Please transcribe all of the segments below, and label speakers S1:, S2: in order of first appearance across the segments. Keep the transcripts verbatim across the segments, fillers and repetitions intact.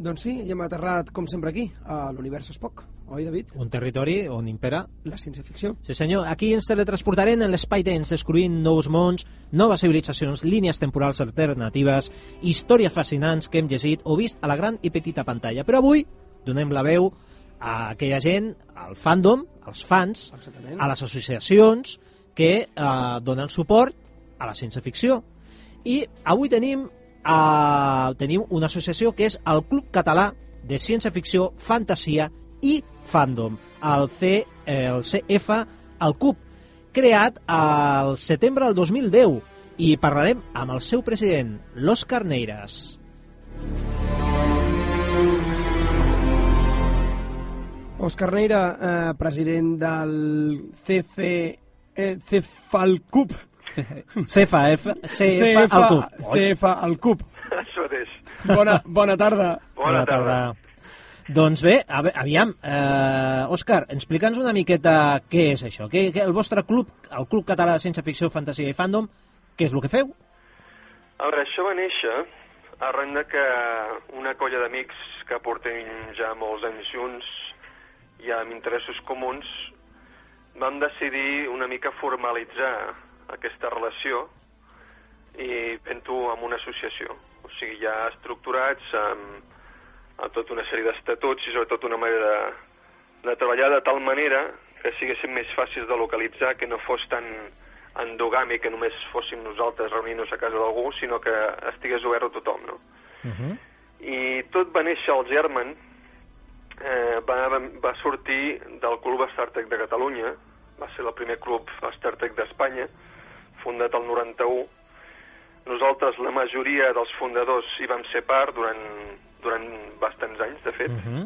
S1: Doncs sí, ja hem aterrat, com sempre, aquí, a l'univers Spock. Oi, David?
S2: Un territori on impera
S1: la ciència-ficció.
S2: Sí, senyor. Aquí ens teletransportarem en l'espai-temps, descobrint nous mons, noves civilitzacions, línies temporals alternatives, històries fascinants que hem llegit o vist a la gran i petita pantalla. Però avui donem la veu a aquella gent, al fandom, als fans,
S1: Exactament.
S2: a les associacions que eh, donen suport a la ciència-ficció. I avui tenim Uh, tenim una associació que és el Club Català de Ciència-Ficció, Fantasia i Fandom, el, C, eh, el C F, el C U P, creat al setembre del dos mil deu, i parlarem amb el seu president, l'Òscar Neiras.
S1: Òscar Neira, eh, president del C F, eh, C F al C U P.
S2: C F, F, C F al C U P.
S1: C F al C U P.
S3: Això mateix.
S1: Bona, bona tarda.
S3: Bona tarda.
S2: Doncs bé, a, aviam, eh, Òscar, explica'ns una miqueta què és això, què, què, el vostre club, el Club Català de Ciència-Ficció, Fantasia i Fandom, què és el que feu?
S3: A veure, això va néixer arran de que una colla d'amics que portem ja molts anys junts i amb interessos comuns vam decidir una mica formalitzar aquesta relació i fent-ho amb una associació, o sigui, ja estructurats amb, amb tota una sèrie d'estatuts i sobretot una manera de, de treballar de tal manera que siguessin més fàcils de localitzar, que no fos tan endogàmic, que només fóssim nosaltres reunint-nos a casa d'algú, sinó que estigués obert a tothom, no?
S2: Uh-huh.
S3: I tot va néixer al germen, eh, va, va sortir del Club Star Trek de Catalunya, va ser el primer club Star Trek d'Espanya, fundat el noranta-u. Nosaltres, la majoria dels fundadors, hi vam ser part durant, durant bastants anys, de fet.
S2: Uh-huh.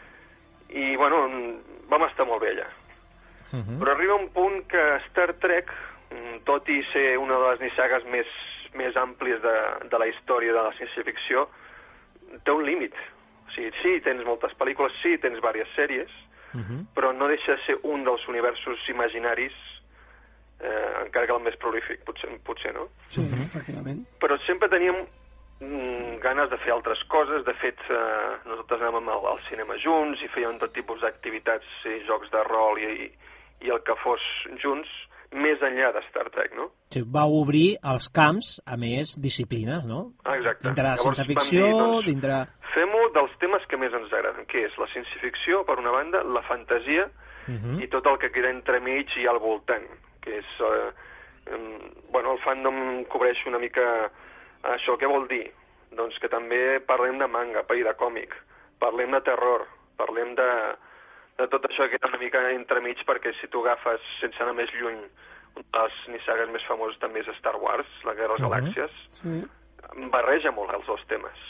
S3: I, bueno, vam estar molt bé allà.
S2: Uh-huh.
S3: Però arriba un punt que Star Trek, tot i ser una de les nissagues més, més àmplies de, de la història de la ciència-ficció, té un límit. O sigui, sí, tens moltes pel·lícules, sí, tens diverses sèries, uh-huh. però no deixa de ser un dels universos imaginaris, eh, encara que el més prolífic, potser, potser no?
S1: Sí, uh-huh. efectivament.
S3: Però sempre teníem mm, ganes de fer altres coses. De fet, eh, nosaltres anàvem al, al cinema junts i fèiem tot tipus d'activitats i jocs de rol i, i el que fos junts, més enllà de Star Trek, no?
S2: Sí, va obrir els camps a més disciplines, no?
S3: Ah, exacte.
S2: Dintre la
S3: Llavors
S2: ciència-ficció,
S3: vam dir, doncs,
S2: dintre...
S3: fem-ho dels temes que més ens agraden, que és la ciència-ficció, per una banda, la fantasia,
S2: Uh-huh.
S3: i tot el que queda entremig i al voltant, que és... Eh, eh, bueno, el fandom cobreix una mica això. Què vol dir? Doncs que també parlem de manga, i de còmic, parlem de terror, parlem de, de tot això que queda una mica entremig, perquè si tu agafes, sense anar més lluny, una de les nissagues més famoses també és Star Wars, la Guerra de les
S2: Uh-huh.
S3: Galàxies,
S1: Sí.
S3: barreja molt els dos temes,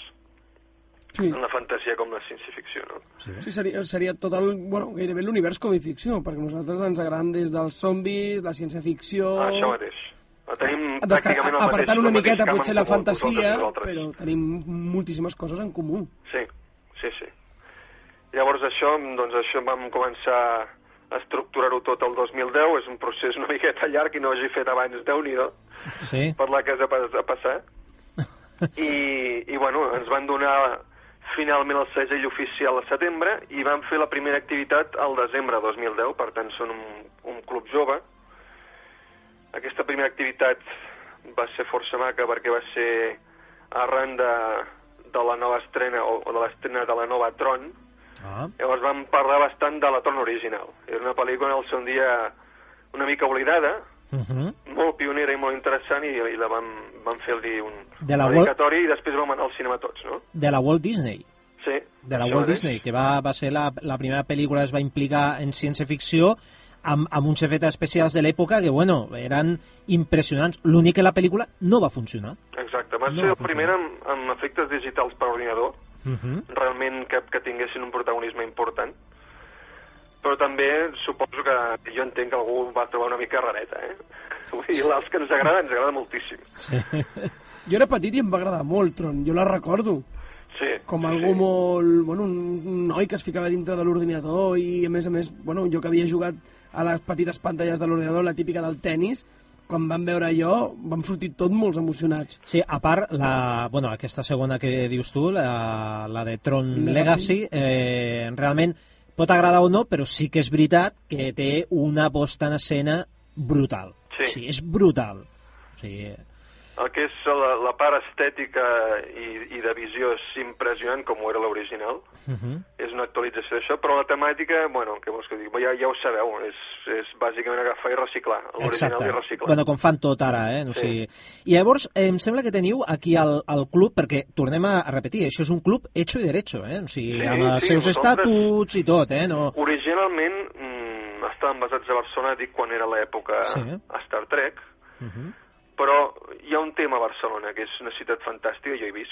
S1: Sí.
S3: en la fantasia com la ciència-ficció, no?
S2: Sí.
S1: Sí, seria, seria tot el, bueno, gairebé l'univers com a ficció, perquè nosaltres ens agraden des dels zombis, la ciència-ficció...
S3: Ah, això mateix. Tenim
S1: Desca-
S3: pràcticament el
S1: apartant
S3: mateix,
S1: una
S3: el mateix
S1: miqueta
S3: camp
S1: potser
S3: en
S1: la
S3: comú,
S1: fantasia,
S3: vosaltres i
S1: però
S3: nosaltres.
S1: tenim moltíssimes coses en comú.
S3: Sí, sí, sí. Llavors això, doncs això vam començar a estructurar-ho tot el dos mil deu, és un procés una miqueta llarg i no hagi fet abans, Déu-n'hi-do,
S2: Sí.
S3: per la que has de, pas- de passar. I, I, bueno, ens van donar finalment el segell oficial al setembre i vam fer la primera activitat al desembre de dos mil deu, per tant són un, un club jove. Aquesta primera activitat va ser força maca perquè va ser arran de, de la nova estrena o, o de l'estrena de la nova Tron.
S2: Ah.
S3: Llavors vam parlar bastant de la Tron original. Era una pel·lícula al seu dia una mica oblidada,
S2: Uh-huh.
S3: molt pionera i molt interessant, i, i la vam, vam fer-li un
S2: De la
S3: dedicatori i després vam anar al cinema tots, no?
S2: De la Walt Disney.
S3: Sí.
S2: De la
S3: això
S2: Walt
S3: mateix.
S2: Disney, que va, va ser la, la primera pel·lícula que es va implicar en ciència-ficció amb, amb uns efectes especials de l'època que, bueno, eren impressionants. L'únic que la pel·lícula no va funcionar.
S3: Exacte, va
S2: No
S3: ser
S2: va
S3: el primer amb, amb efectes digitals per ordinador,
S2: Uh-huh.
S3: realment que, que tinguessin un protagonisme important. Però també suposo que jo entenc que algú va trobar una mica rareta, eh? Vull dir, els que ens agrada, ens agrada moltíssim.
S2: Sí.
S1: Jo era petit i em va agradar molt Tron, jo la recordo.
S3: Sí.
S1: Com
S3: sí,
S1: algú
S3: sí.
S1: molt... Bueno, un noi que es ficava dintre de l'ordinador i, a més a més, bueno, jo que havia jugat a les petites pantalles de l'ordinador, la típica del tennis, quan vam veure allò, vam sortir tots molt emocionats.
S2: Sí, a part, la, bueno, aquesta segona que dius tu, la, la de Tron Legacy, eh, realment pot agradar o no, però sí que és veritat que té una posta en escena brutal.
S3: Sí.
S2: O sigui, és brutal. O sigui,
S3: el que és la, la part estètica i, i de visió és impressionant, com ho era l'original. Uh -huh. És una actualització d'això, però la temàtica, bueno, què vols que digui? Ja, ja ho sabeu, és, és bàsicament agafar i reciclar. L'original i reciclar.
S2: Bueno, com fan tot ara, eh? No
S3: sí.
S2: sigui... I llavors, eh, em sembla que teniu aquí al, al club, perquè tornem a repetir, això és un club hecho i derecho, eh? O sigui,
S3: sí,
S2: amb els
S3: sí,
S2: seus
S3: nosaltres...
S2: estatuts i tot, eh? No...
S3: Originalment mmm, estaven basats a Barcelona, dic, quan era l'època
S2: sí.
S3: a Star Trek, uh -huh. però hi ha un tema a Barcelona, que és una ciutat fantàstica, jo hi visc,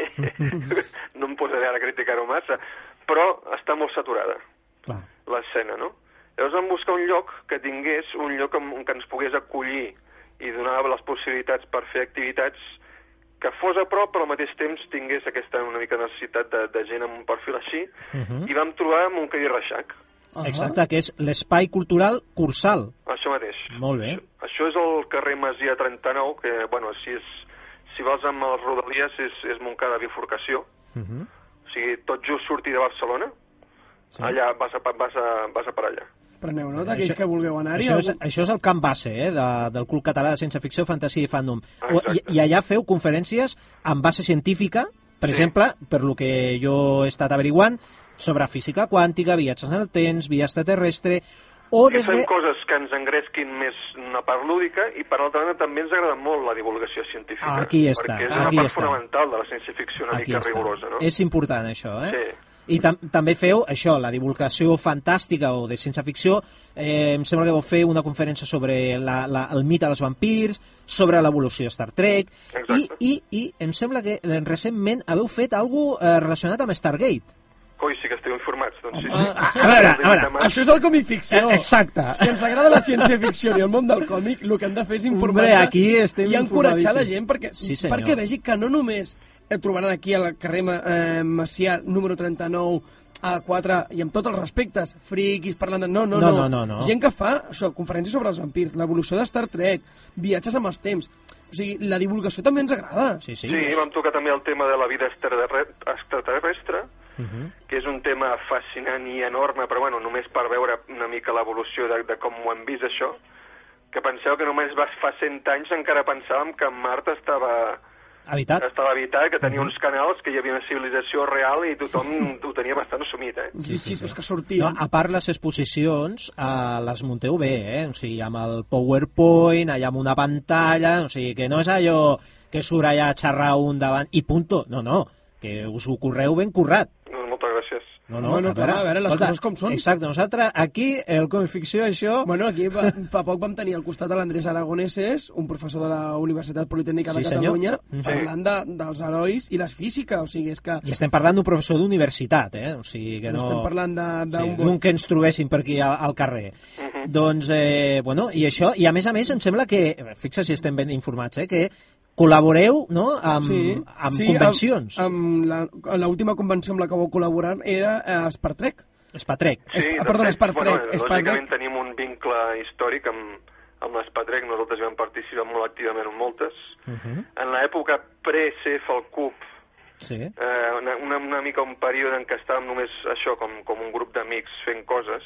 S3: no em posaré ara a criticar-ho massa, però està molt saturada, l'escena, no? Llavors vam buscar un lloc que tingués, un lloc en què ens pogués acollir i donar les possibilitats per fer activitats que fos a prop, però al mateix temps tingués aquesta una mica necessitat de, de gent amb un perfil així, uh -huh. i vam trobar Montcada i Reixac.
S2: Uh -huh. Exacte, que és l'espai cultural Cursal.
S3: Això mateix.
S2: Molt bé.
S3: Això, això és el carrer Masia trenta-nou, que, bueno, si, és, si vols amb els Rodalies és, és Montcada Bifurcació. Uh -huh. O sigui, tot just sortir de Barcelona, sí. allà vas a, vas a, vas a per allà.
S1: Preneu nota, aquells que vulgueu anar-hi.
S2: Això, és, això és el camp base, eh, de, del Club Català de Ciència Ficció, Fantasia i Fandom. O, i, I allà feu conferències amb base científica, per sí. exemple, per lo que jo he estat averiguant, sobre física quàntica, viatges en el temps, via extraterrestre... O
S3: des
S2: de...
S3: fem coses que ens engresquin més una part lúdica i per altra banda també ens agrada molt la divulgació científica.
S2: Aquí està,
S3: perquè és
S2: aquí
S3: una part
S2: està.
S3: fonamental de la ciència-ficció una
S2: aquí
S3: mica
S2: està.
S3: rigorosa, no?
S2: És important això, eh?
S3: Sí.
S2: I tam també feu això, la divulgació fantàstica o de ciència-ficció. Eh, em sembla que vau fer una conferència sobre la, la, el mite dels vampirs, sobre l'evolució de Star Trek, i, i, i em sembla que recentment haveu fet alguna cosa eh, relacionat amb Stargate.
S3: Coi, sí que esteu informats, doncs sí.
S1: Ah, a veure, a veure, això és el còmic ficció.
S2: Exacte.
S1: Si ens agrada la ciència-ficció i el món del còmic, el que hem de fer és informar-se i encoratjar la gent perquè,
S2: sí,
S1: perquè vegi que no només el trobaran aquí al carrer eh, Macià número trenta-nou a quatre, i amb tots els respectes, friquis parlant de... No no no,
S2: no, no, no.
S1: Gent que fa això, conferències sobre els vampirs, l'evolució de Star Trek, viatges amb els temps. O sigui, la divulgació també ens agrada.
S2: Sí, sí.
S3: Sí, vam tocar també el tema de la vida extraterrestre, uh -huh. que és un tema fascinant i enorme, però bueno, només per veure una mica l'evolució de, de com ho hem vist això, que penseu que només va, fa cent anys encara pensàvem que Mart estava
S2: habitat,
S3: estava habitat que tenia uh -huh. uns canals, que hi havia una civilització real i tothom ho tenia bastant assumit, eh?
S1: Sí, sí, sí. que sortien.
S2: No, a part, les exposicions eh, les munteu bé, eh? O sigui, amb el PowerPoint, allà amb una pantalla, o sigui, que no és allò que surt allà a xerrar un davant i punto, no, no, que us ho correu ben currat.
S3: Moltes gràcies.
S2: No, no,
S1: bueno,
S2: a, veure,
S1: clar, a veure, les
S2: escolta,
S1: coses com són.
S2: Exacte, nosaltres aquí, el Comic Ficció, això...
S1: Bueno, aquí fa, fa poc vam tenir al costat de l'Andrés Aragoneses, un professor de la Universitat Politècnica
S2: sí,
S1: de Catalunya,
S2: senyor.
S1: parlant de, dels herois i les físiques, o sigui, és que...
S2: I estem parlant d'un professor d'universitat, eh? O sigui, que no...
S1: no estem parlant d'un...
S2: Sí, d'un que ens trobéssim per aquí al, al carrer. Uh -huh. Doncs, eh, bueno, i això, i a més a més em sembla que, fixa si estem ben informats, eh, que col·laboreu, no?, amb,
S1: sí,
S2: amb
S1: sí,
S2: convencions.
S1: Amb, amb l'última convenció amb la que vau col·laborar era eh, Star Trek.
S2: Star Trek.
S3: Sí,
S1: ah, perdona, Star Trek.
S3: Bueno,
S1: Star
S3: lògicament
S1: Trek.
S3: tenim un vincle històric amb, amb l'Star Trek, nosaltres vam participar molt activament en moltes. Uh -huh. En l'època pre-C F el Cub,
S2: sí.
S3: eh, una, una, una mica un període en què estàvem només això, com, com un grup d'amics fent coses,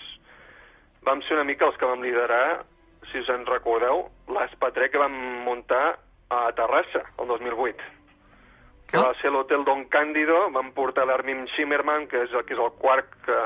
S3: vam ser una mica els que vam liderar, si us en recordeu, l'Star Trek que vam muntar a Terrassa, el dos mil vuit, que ah. va ser l'hotel Don Cándido. Vam portar l'Armin Shimmerman, que és, que és el quark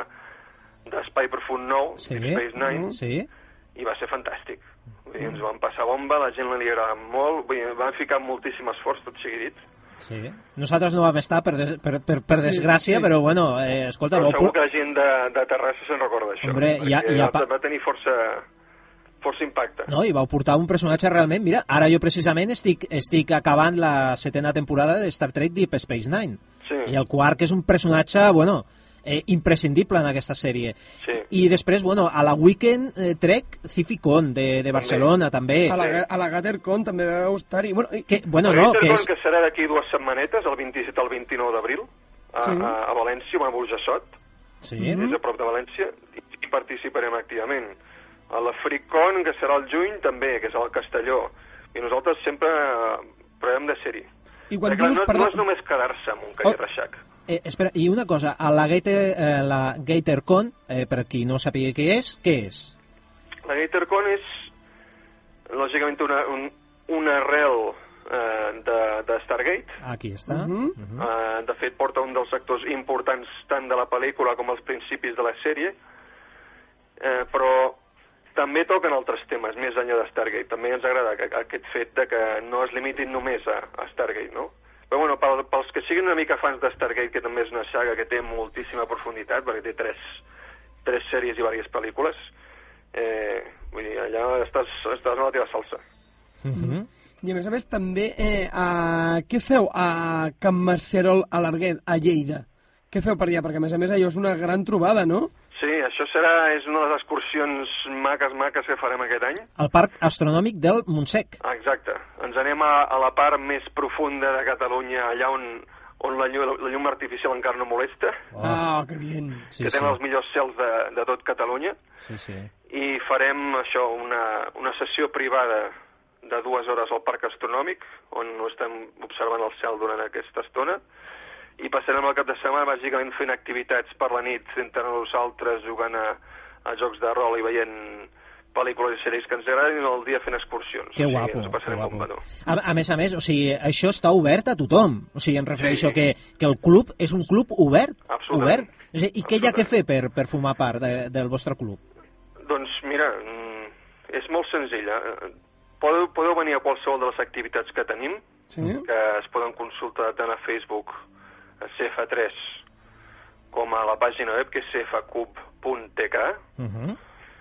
S3: d'Espai Profund nou,
S2: sí.
S3: Space Nine,
S2: sí.
S3: i va ser fantàstic. Vull dir, ens van passar bomba, la gent li agradava molt, vull dir, van ficar moltíssim esforç, tot sigui dit.
S2: Sí. Nosaltres no vam estar, per, des, per, per, per desgràcia, sí, sí. però bueno, eh, escolta...
S3: Però segur
S2: vau...
S3: que la gent de, de Terrassa se'n recorda això,
S2: Hombre,
S3: perquè
S2: ja, ja
S3: va, va tenir força... força impacte.
S2: No, i vau portar un personatge realment... Mira, ara jo precisament estic, estic acabant la setena temporada de Star Trek Deep Space Nine.
S3: Sí.
S2: I el Quark és un personatge, bueno, eh, imprescindible en aquesta sèrie.
S3: Sí.
S2: I després, bueno, a la Weekend eh, Trek Cificon de, de Barcelona, també.
S1: també. A la, a la GatherCon també vau estar-hi. Bueno,
S2: que, bueno,
S3: no,
S2: que, és...
S3: que serà d'aquí dues setmanetes, el vint-i-set al vint-i-nou d'abril, a, sí. a, a València, a Burjassot,
S2: sí.
S3: és a prop de València, i, i participarem activament. A la FreakCon, que serà el juny, també, que és al Castelló. I nosaltres sempre provem de ser-hi.
S1: I quan
S3: Clar,
S1: dius,
S3: no,
S1: perdó...
S3: no és només quedar-se amb un caller
S2: Oh.
S3: reixac.
S2: Eh, espera, i una cosa, a la, Gator, eh, la GatorCon, eh, per qui no sàpiga què és, què és?
S3: La GatorCon és, lògicament, una, un, una arrel eh, de, de Stargate.
S2: Aquí està.
S1: Uh -huh.
S2: Uh -huh.
S3: Eh, de fet, porta un dels actors importants tant de la pel·lícula com als principis de la sèrie, eh, però també toquen altres temes més enllà de Stargate. També ens agrada que, aquest fet de que no es limitin només a, a Stargate, no? Però bueno, pel, pels que siguin una mica fans de Stargate, que també és una saga que té moltíssima profunditat, perquè té tres, tres sèries i diverses pel·lícules, eh, vull dir, allà estàs, estàs a la teva salsa.
S2: Uh -huh.
S1: I a més a més també, eh, a... què feu a Can Marcerol a l'Arguet, a Lleida? Què feu per allà? Perquè a més a més allò és una gran trobada, no?
S3: Sí, això serà, és una de les excursions maques, maques que farem aquest any.
S2: El Parc Astronòmic del Montsec.
S3: Exacte. Ens anem a, a la part més profunda de Catalunya, allà on, on la, llum, la llum artificial encara no molesta,
S2: Oh.
S1: Ah, que bien.
S2: Sí,
S3: que
S2: sí.
S3: tenen els millors cels de, de tot Catalunya,
S2: Sí, sí.
S3: i farem això, una, una sessió privada de dues hores al Parc Astronòmic, on estem observant el cel durant aquesta estona, i passarem el cap de setmana bàsicament fent activitats per la nit entre nosaltres, jugant a, a jocs de rol i veient pel·lícules i sèries que ens agraden, i el dia fent excursions.
S2: Que
S3: O sigui,
S2: guapo,
S3: ens ho passarem
S2: que guapo.
S3: bomba, no?
S2: A, a més a més, o sigui, això està obert a tothom. O sigui, em refereixo
S3: Sí.
S2: que, que el club és un club obert.
S3: Absolutament.
S2: Obert. O sigui, I què hi ha que fer per, per formar part de, del vostre club?
S3: Doncs mira, mm, és molt senzill. Eh? Podeu, podeu venir a qualsevol de les activitats que tenim,
S1: Sí?
S3: que es poden consultar tant a Facebook, a C F tres, com a la pàgina web, que és c f cub punt t k,
S2: Uh -huh.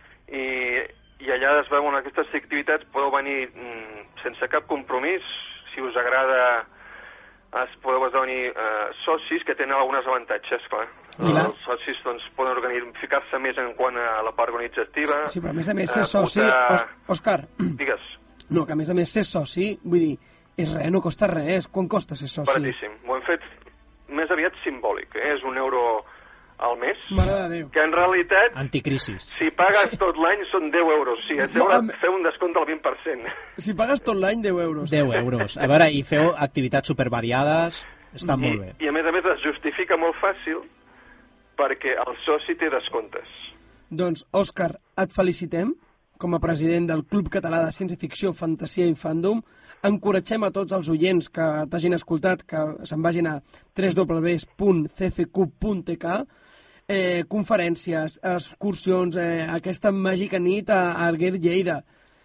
S3: i, i allà es veuen aquestes activitats, podeu venir mm, sense cap compromís. Si us agrada, es podeu esdevenir eh, socis, que tenen alguns avantatges, clar.
S1: I la-
S3: Els socis doncs, poden organi- ficar-se més en quant a la part organitzativa.
S1: Sí, però a més a més
S3: eh,
S1: ser soci...
S3: votar-
S1: Os- Òscar,
S3: Digues,
S1: no, que a més a més ser soci, vull dir, és res, no costa res. Quan costa ser soci?
S3: baratíssim. Ho hem fet més aviat simbòlic, eh? És un euro al mes,
S1: Mare de Déu.
S3: que en realitat,
S2: Anticrisis.
S3: si pagues tot l'any, són deu euros. Sí, et
S1: No,
S3: deu
S1: am-
S3: fer un descompte del vint per cent.
S1: Si pagues tot l'any, deu euros.
S2: deu euros. A veure, i feu activitats supervariades. Està molt bé.
S3: I, I a més a més es justifica molt fàcil perquè el soci té descomptes.
S1: Doncs, Òscar, et felicitem com a president del Club Català de Ciència-Ficció, Fantasia i Fandom. Encoratgem a tots els oients que t'hagin escoltat que se'n vagin a w w w punt c f cub punt t k. Eh, conferències, excursions, eh, aquesta màgica nit a Arguer, Lleida.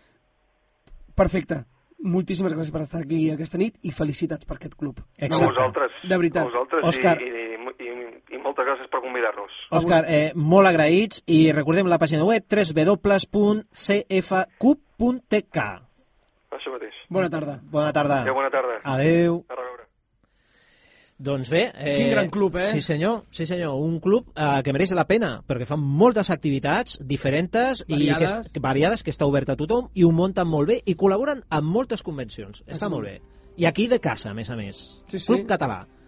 S1: Perfecte. Moltíssimes gràcies per estar aquí aquesta nit i felicitats per aquest club.
S2: Exacte.
S3: A vosaltres.
S1: De veritat.
S3: A vosaltres
S2: Òscar.
S3: i, i, i, i moltes gràcies per convidar-nos.
S2: Òscar, eh, molt agraïts i recordem la pàgina web w w w punt c f cub punt t k.
S3: Això mateix.
S1: Bona tarda.
S2: Bona tarda.
S3: Adéu, bona tarda.
S2: Adéu.
S3: A reveure.
S2: Doncs bé... Eh,
S1: Quin gran club, eh?
S2: Sí senyor, sí senyor. Un club eh, que mereix la pena, perquè fan moltes activitats diferents i que,
S1: Variades.
S2: és- que, variades, que està obert a tothom, i ho munten molt bé i col·laboren amb moltes convencions. Està
S1: sí.
S2: molt bé. I aquí de casa, a més a més.
S1: Sí, sí.
S2: Club Català.